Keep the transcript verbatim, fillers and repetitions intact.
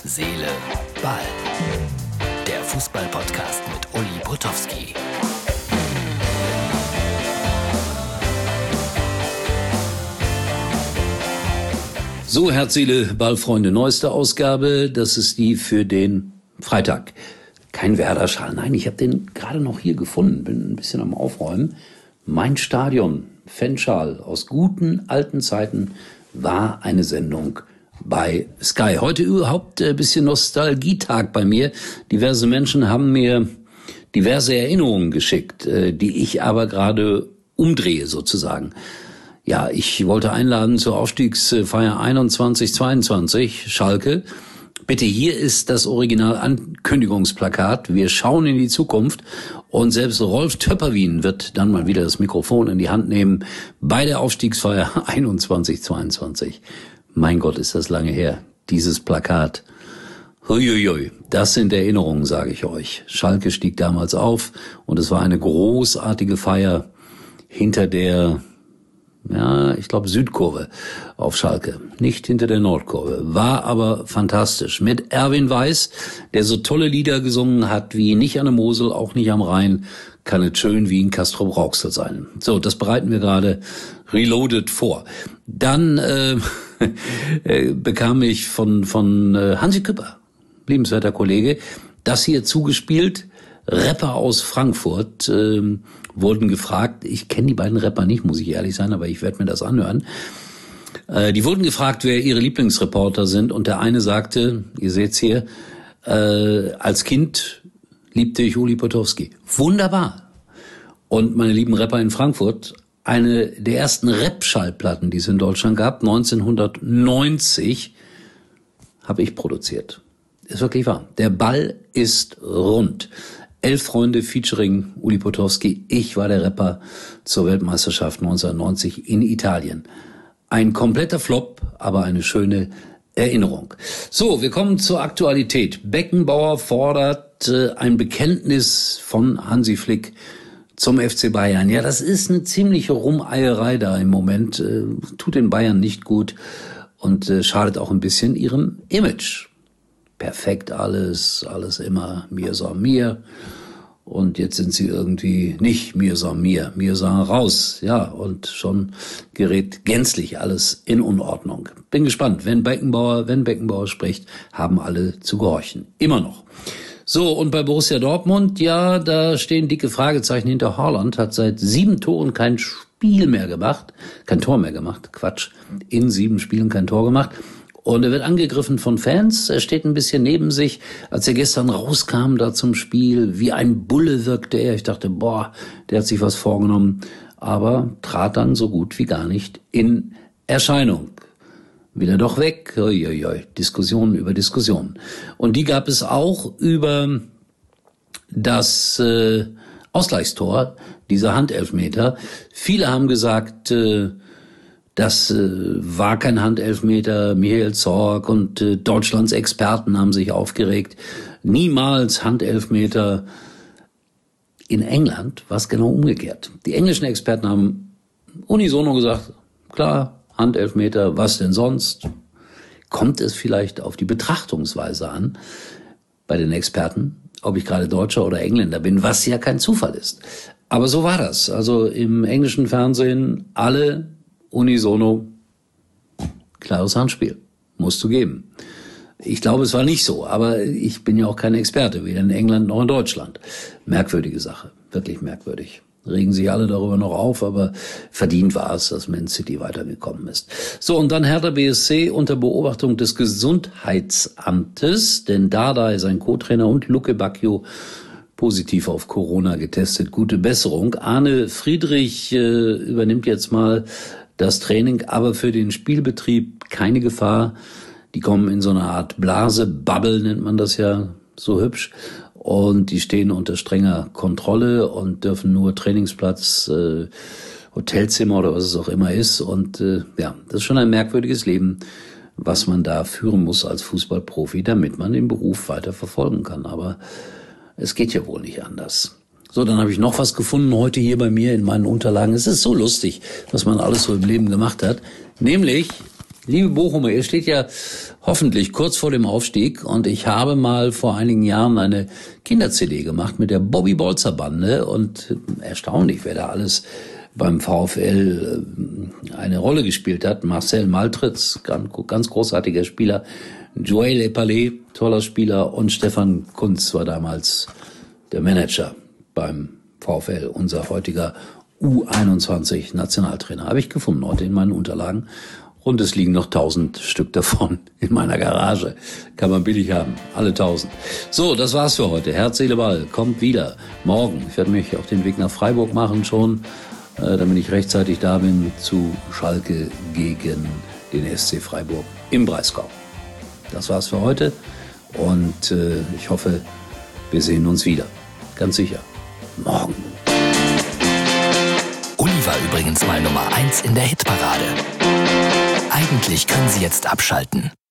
Seele, Ball. Der Fußball-Podcast mit Uli Potowski. So, Herz, Seele, Ball, Freunde, neueste Ausgabe, das ist die für den Freitag. Kein Werder-Schal, nein, ich habe den gerade noch hier gefunden, bin ein bisschen am Aufräumen. Mein Stadion, Fanschal aus guten alten Zeiten, war eine Sendung bei Sky. Heute überhaupt ein bisschen Nostalgietag bei mir. Diverse Menschen haben mir diverse Erinnerungen geschickt, die ich aber gerade umdrehe sozusagen. Ja, ich wollte einladen zur Aufstiegsfeier einundzwanzig zweiundzwanzig, Schalke. Bitte, hier ist das Original-Ankündigungsplakat. Wir schauen in die Zukunft und selbst Rolf Töpperwien wird dann mal wieder das Mikrofon in die Hand nehmen bei der Aufstiegsfeier einundzwanzig zweiundzwanzig. Mein Gott, ist das lange her, dieses Plakat. Huiuiui, das sind Erinnerungen, sage ich euch. Schalke stieg damals auf und es war eine großartige Feier hinter der, ja, ich glaube Südkurve auf Schalke, nicht hinter der Nordkurve. War aber fantastisch. Mit Erwin Weiß, der so tolle Lieder gesungen hat wie nicht an der Mosel, auch nicht am Rhein, kann es schön wie in Castrop-Rauxel sein. So, das bereiten wir gerade reloaded vor. Dann äh, bekam ich von von äh, Hansi Küpper, liebenswerter Kollege, das hier zugespielt. Rapper aus Frankfurt äh, wurden gefragt, ich kenne die beiden Rapper nicht, muss ich ehrlich sein, aber ich werde mir das anhören. Äh, die wurden gefragt, wer ihre Lieblingsreporter sind, und der eine sagte, ihr seht's hier, äh, als Kind liebte ich Uli Potowski. Wunderbar. Und meine lieben Rapper in Frankfurt, eine der ersten Rap-Schallplatten, die es in Deutschland gab, neunzehnhundertneunzig, habe ich produziert. Ist wirklich wahr. Der Ball ist rund. Elf Freunde featuring Uli Potowski. Ich war der Rapper zur Weltmeisterschaft neunzehnhundertneunzig in Italien. Ein kompletter Flop, aber eine schöne Erinnerung. So, wir kommen zur Aktualität. Beckenbauer fordert äh, ein Bekenntnis von Hansi Flick zum F C Bayern. Ja, das ist eine ziemliche Rumeierei da im Moment. Äh, tut den Bayern nicht gut und äh, schadet auch ein bisschen ihrem Image. Perfekt alles, alles immer mir so mir. Und jetzt sind sie irgendwie nicht mir so mir, mir so raus. Ja, und schon gerät gänzlich alles in Unordnung. Bin gespannt. Wenn Beckenbauer, wenn Beckenbauer spricht, haben alle zu gehorchen. Immer noch. So, und bei Borussia Dortmund, ja, da stehen dicke Fragezeichen hinter Haaland. Hat seit sieben Toren kein Spiel mehr gemacht. Kein Tor mehr gemacht. Quatsch. In sieben Spielen kein Tor gemacht. Und er wird angegriffen von Fans. Er steht ein bisschen neben sich. Als er gestern rauskam da zum Spiel, wie ein Bulle wirkte er. Ich dachte, boah, der hat sich was vorgenommen. Aber trat dann so gut wie gar nicht in Erscheinung. Wieder doch weg. Uiuiui. Diskussionen über Diskussionen. Und die gab es auch über das äh, Ausgleichstor, dieser Handelfmeter. Viele haben gesagt, äh, das äh, war kein Handelfmeter. Michael Zorc und äh, Deutschlands Experten haben sich aufgeregt. Niemals Handelfmeter. In England war es genau umgekehrt. Die englischen Experten haben unisono gesagt, klar, Handelfmeter, was denn sonst? Kommt es vielleicht auf die Betrachtungsweise an bei den Experten, ob ich gerade Deutscher oder Engländer bin, was ja kein Zufall ist. Aber so war das. Also im englischen Fernsehen alle unisono, klares Handspiel, musst du geben. Ich glaube, es war nicht so, aber ich bin ja auch kein Experte, weder in England noch in Deutschland. Merkwürdige Sache, wirklich merkwürdig. Regen sich alle darüber noch auf, aber verdient war es, dass Man City weitergekommen ist. So, und dann Hertha B S C unter Beobachtung des Gesundheitsamtes, denn Dardai, sein Co-Trainer, und Luke Bacchio positiv auf Corona getestet. Gute Besserung. Arne Friedrich äh, übernimmt jetzt mal das Training, aber für den Spielbetrieb keine Gefahr. Die kommen in so eine Art Blase, Bubble nennt man das ja so hübsch. Und die stehen unter strenger Kontrolle und dürfen nur Trainingsplatz, äh, Hotelzimmer oder was es auch immer ist. Und äh, ja, das ist schon ein merkwürdiges Leben, was man da führen muss als Fußballprofi, damit man den Beruf weiter verfolgen kann. Aber es geht ja wohl nicht anders. So, dann habe ich noch was gefunden heute hier bei mir in meinen Unterlagen. Es ist so lustig, was man alles so im Leben gemacht hat. Nämlich Liebe Bochumer, ihr steht ja hoffentlich kurz vor dem Aufstieg und ich habe mal vor einigen Jahren eine Kinder-C D gemacht mit der Bobby Bolzer Bande und erstaunlich, wer da alles beim VfL eine Rolle gespielt hat. Marcel Maltritz, ganz großartiger Spieler, Joël Epalé, toller Spieler und Stefan Kunz war damals der Manager beim VfL, unser heutiger U einundzwanzig Nationaltrainer. Habe ich gefunden heute in meinen Unterlagen. Und es liegen noch tausend Stück davon in meiner Garage. Kann man billig haben. Alle tausend. So, das war's für heute. Herz, Seele, Ball. Kommt wieder. Morgen. Ich werde mich auf den Weg nach Freiburg machen schon, äh, damit ich rechtzeitig da bin zu Schalke gegen den S C Freiburg im Breisgau. Das war's für heute. Und äh, ich hoffe, wir sehen uns wieder. Ganz sicher. Morgen. Uli war übrigens mal Nummer eins in der Hitparade. Eigentlich können Sie jetzt abschalten.